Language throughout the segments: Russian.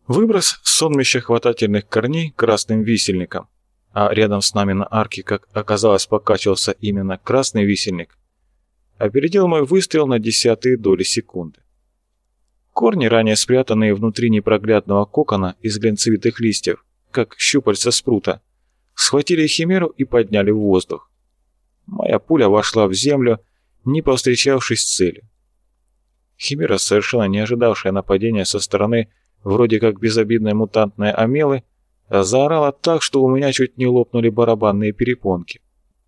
Выброс сонмища хватательных корней красным висельником, а рядом с нами на арке, как оказалось, покачивался именно красный висельник, опередил мой выстрел на десятые доли секунды. Корни, ранее спрятанные внутри непроглядного кокона из глянцевитых листьев, как щупальца спрута, схватили химеру и подняли в воздух. Моя пуля вошла в землю, не повстречавшись с целью. Химера, совершенно не ожидавшая нападения со стороны вроде как безобидной мутантной омелы, заорала так, что у меня чуть не лопнули барабанные перепонки.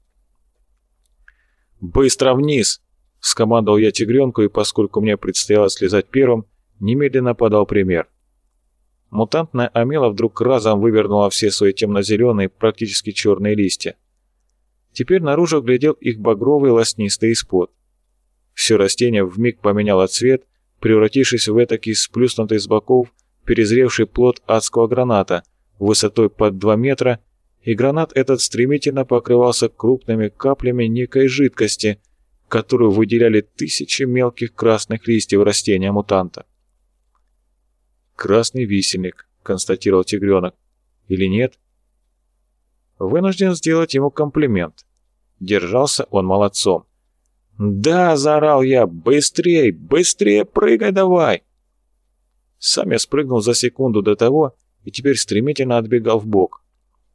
«Быстро вниз!» — скомандовал я тигренку, и поскольку мне предстояло слезать первым, немедленно подал пример. Мутантная омела вдруг разом вывернула все свои темно-зеленые, практически черные листья. Теперь наружу глядел их багровый лоснистый исход. Все растение вмиг поменяло цвет, превратившись в этакий сплюснутый с боков перезревший плод адского граната высотой под 2 метра, и гранат этот стремительно покрывался крупными каплями некой жидкости, которую выделяли тысячи мелких красных листьев растения-мутанта. «Красный висельник», — констатировал тигренок. «Или нет?» Вынужден сделать ему комплимент. Держался он молодцом. «Да!» — заорал я. «Быстрей! Быстрее прыгай давай!» Сам я спрыгнул за секунду до того и теперь стремительно отбегал вбок.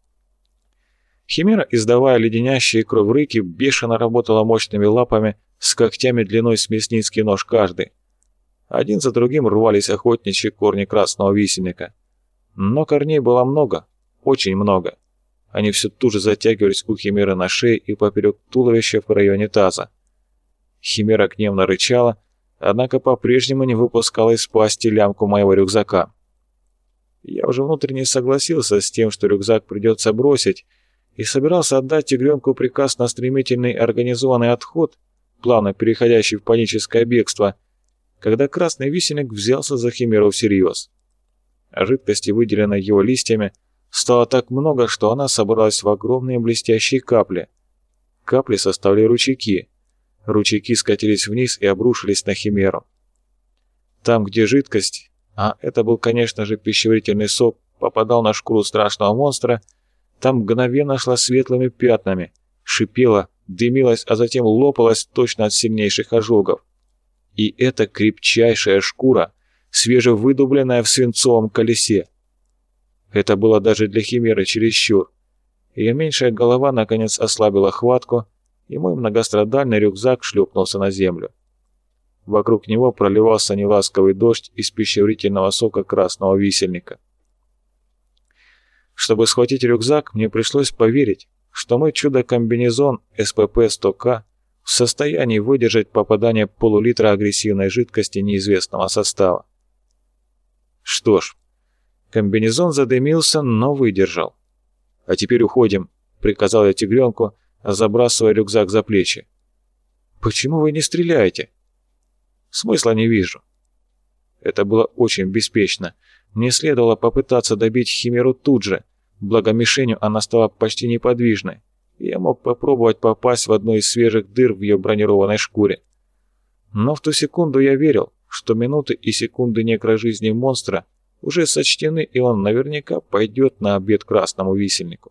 Химера, издавая леденящие кровь рыки, бешено работала мощными лапами с когтями длиной с мясницкий нож каждый. Один за другим рвались охотничьи корни красного висельника. Но корней было много, очень много. Они все туже затягивались у химеры на шее и поперек туловища в районе таза. Химера гневно рычала, однако по-прежнему не выпускала из пасти лямку моего рюкзака. Я уже внутренне согласился с тем, что рюкзак придется бросить, и собирался отдать тигренку приказ на стремительный организованный отход, плавно переходящий в паническое бегство, когда красный висельник взялся за химеру всерьез. А жидкости, выделенной его листьями, стало так много, что она собралась в огромные блестящие капли. Капли составляли ручейки. Ручейки скатились вниз и обрушились на химеру. Там, где жидкость, а это был, конечно же, пищеварительный сок, попадал на шкуру страшного монстра, там мгновенно шла светлыми пятнами, шипела, дымилась, а затем лопалась точно от сильнейших ожогов. И это крепчайшая шкура, свежевыдубленная в свинцовом колесе. Это было даже для химеры чересчур. Ее меньшая голова наконец ослабила хватку, и мой многострадальный рюкзак шлепнулся на землю. Вокруг него проливался неласковый дождь из пищеварительного сока красного висельника. Чтобы схватить рюкзак, мне пришлось поверить, что мой чудо-комбинезон СПП-100К в состоянии выдержать попадание полулитра агрессивной жидкости неизвестного состава. Что ж, комбинезон задымился, но выдержал. «А теперь уходим», — приказал я тигренку, забрасывая рюкзак за плечи. «Почему вы не стреляете?» «Смысла не вижу». Это было очень беспечно. Мне следовало попытаться добить химеру тут же, благо мишенью она стала почти неподвижной, и я мог попробовать попасть в одну из свежих дыр в ее бронированной шкуре. Но в ту секунду я верил, что минуты и секунды некрожизни монстра уже сочтены, и он наверняка пойдет на обед красному висельнику.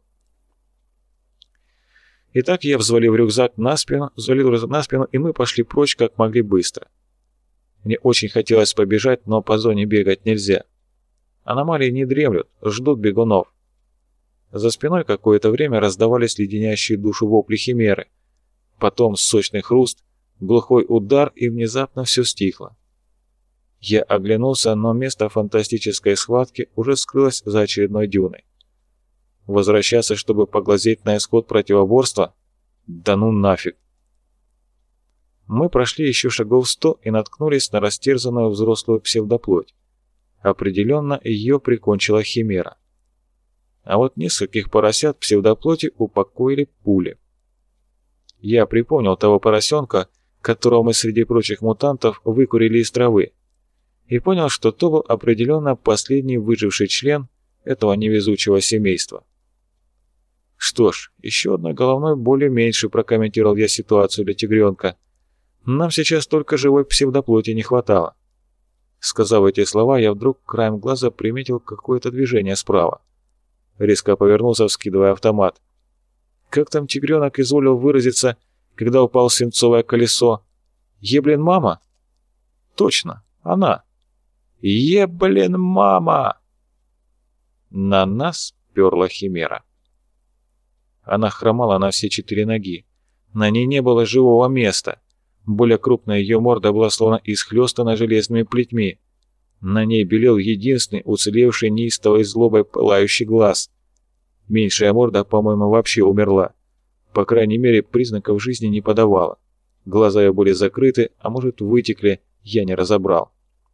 Итак, я взвалил рюкзак на спину, и мы пошли прочь как могли быстро. Мне очень хотелось побежать, но по зоне бегать нельзя. Аномалии не дремлют, ждут бегунов. За спиной какое-то время раздавались леденящие душу вопли химеры. Потом сочный хруст, глухой удар, и внезапно все стихло. Я оглянулся, но место фантастической схватки уже скрылось за очередной дюной. Возвращаться, чтобы поглазеть на исход противоборства? Да ну нафиг! Мы прошли еще шагов 100 и наткнулись на растерзанную взрослую псевдоплоть. Определенно ее прикончила химера. А вот нескольких поросят псевдоплоти упокоили пули. Я припомнил того поросенка, которого мы среди прочих мутантов выкурили из травы, и понял, что то был определенно последний выживший член этого невезучего семейства. Что ж, еще одной головной боли меньше, прокомментировал я ситуацию для тигренка. Нам сейчас только живой псевдоплоти не хватало. Сказав эти слова, я вдруг краем глаза приметил какое-то движение справа. Резко повернулся, вскидывая автомат. Как там тигренок изволил выразиться, когда упал свинцовое колесо? Еблин мама? Точно, она. Еблин мама! На нас перла химера. Она хромала на все 4 ноги. На ней не было живого места. Более крупная ее морда была словно исхлёстана железными плетьми. На ней белел единственный уцелевший неистовой злобой пылающий глаз. Меньшая морда, по-моему, вообще умерла. По крайней мере, признаков жизни не подавала. Глаза ее были закрыты, а может, вытекли, я не разобрал.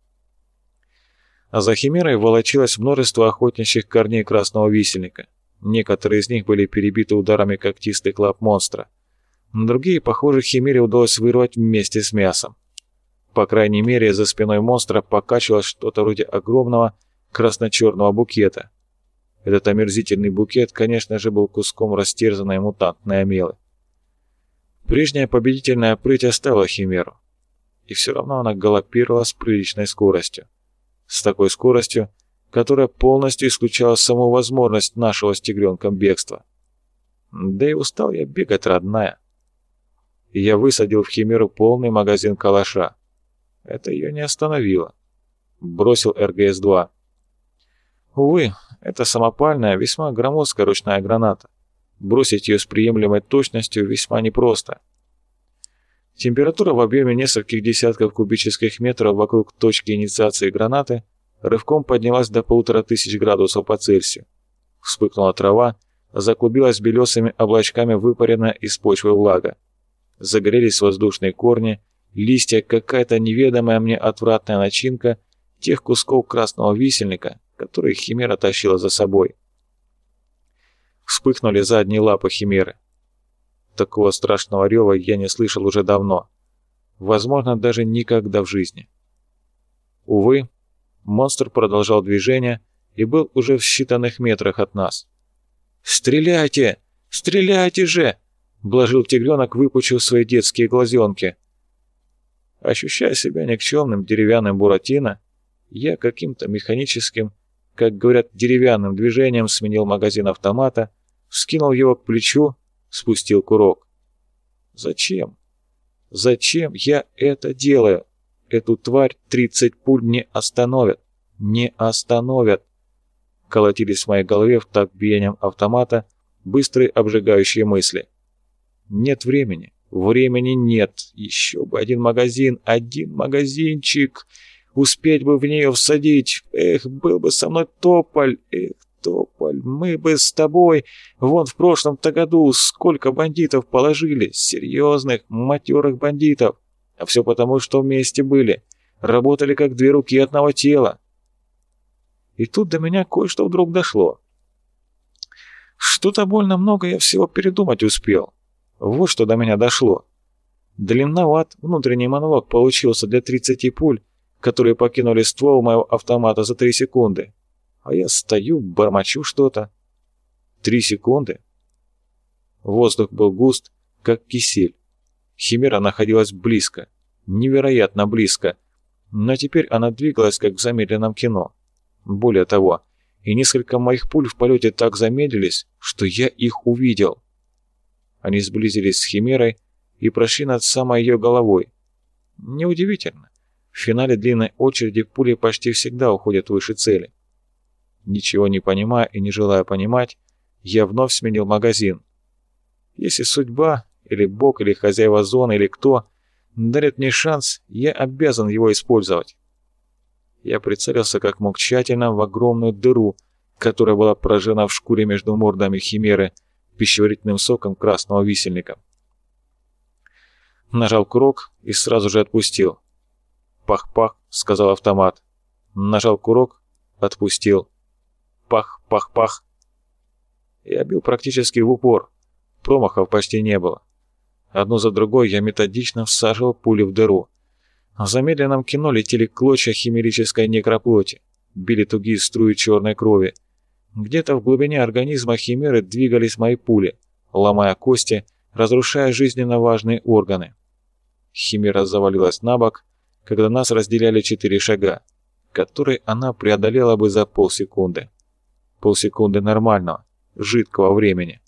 А за химерой волочилось множество охотничьих корней красного висельника. Некоторые из них были перебиты ударами когтистых лап монстра. Другие, похоже, химере удалось вырвать вместе с мясом. По крайней мере, за спиной монстра покачивалось что-то вроде огромного красно-черного букета. Этот омерзительный букет, конечно же, был куском растерзанной мутантной омелы. Прежняя победительная прыть оставила химеру. И все равно она галопировала с приличной скоростью. С такой скоростью, которая полностью исключала саму возможность нашего с тигренком бегства. Да и устал я бегать, родная. И я высадил в химеру полный магазин калаша. Это ее не остановило. Бросил РГС-2. Увы, это самопальная, весьма громоздкая ручная граната. Бросить ее с приемлемой точностью весьма непросто. Температура в объеме нескольких десятков кубических метров вокруг точки инициации гранаты рывком поднялась до 1500 градусов по Цельсию. Вспыхнула трава, заклубилась белесыми облачками выпаренная из почвы влага. Загорелись воздушные корни, листья, какая-то неведомая мне отвратная начинка тех кусков красного висельника, которые химера тащила за собой. Вспыхнули задние лапы химеры. Такого страшного рева я не слышал уже давно. Возможно, даже никогда в жизни. Увы, монстр продолжал движение и был уже в считанных метрах от нас. «Стреляйте! Стреляйте же!» — блажил тигренок, выпучив свои детские глазенки. Ощущая себя никчемным деревянным Буратино, я каким-то механическим, как говорят, деревянным движением сменил магазин автомата, вскинул его к плечу, спустил курок. Зачем? Зачем я это делаю? Эту тварь 30 пуль не остановят. Не остановят. Колотились в моей голове в такт биением автомата быстрые обжигающие мысли. Нет времени. Времени нет. Еще бы один магазинчик. Успеть бы в нее всадить. Эх, был бы со мной Тополь. Эх, Тополь, мы бы с тобой. Вон в прошлом-то году сколько бандитов положили. Серьезных, матерых бандитов. А все потому, что вместе были. Работали как 2 руки одного тела. И тут до меня кое-что вдруг дошло. Что-то больно много я всего передумать успел. Вот что до меня дошло. Длинноват внутренний монолог получился для 30 пуль, которые покинули ствол моего автомата за 3 секунды. А я стою, бормочу что-то. 3 секунды? Воздух был густ, как кисель. Химера находилась близко, невероятно близко. Но теперь она двигалась, как в замедленном кино. Более того, и несколько моих пуль в полете так замедлились, что я их увидел. Они сблизились с химерой и прошли над самой ее головой. Неудивительно. В финале длинной очереди пули почти всегда уходят выше цели. Ничего не понимая и не желая понимать, я вновь сменил магазин. Если судьба, или Бог, или хозяева зоны, или кто дарит мне шанс, я обязан его использовать. Я прицелился как мог тщательно в огромную дыру, которая была поражена в шкуре между мордами химеры пищеварительным соком красного висельника. Нажал курок и сразу же отпустил. «Пах-пах», — сказал автомат. Нажал курок, отпустил. Пах-пах-пах. Я бил практически в упор. Промахов почти не было. Одну за другой я методично всаживал пули в дыру. В замедленном кино летели клочья химерической некроплоти, били тугие струи черной крови. Где-то в глубине организма химеры двигались мои пули, ломая кости, разрушая жизненно важные органы. Химера завалилась на бок, когда нас разделяли 4 шага. который она преодолела бы за полсекунды. Полсекунды нормального, жидкого времени.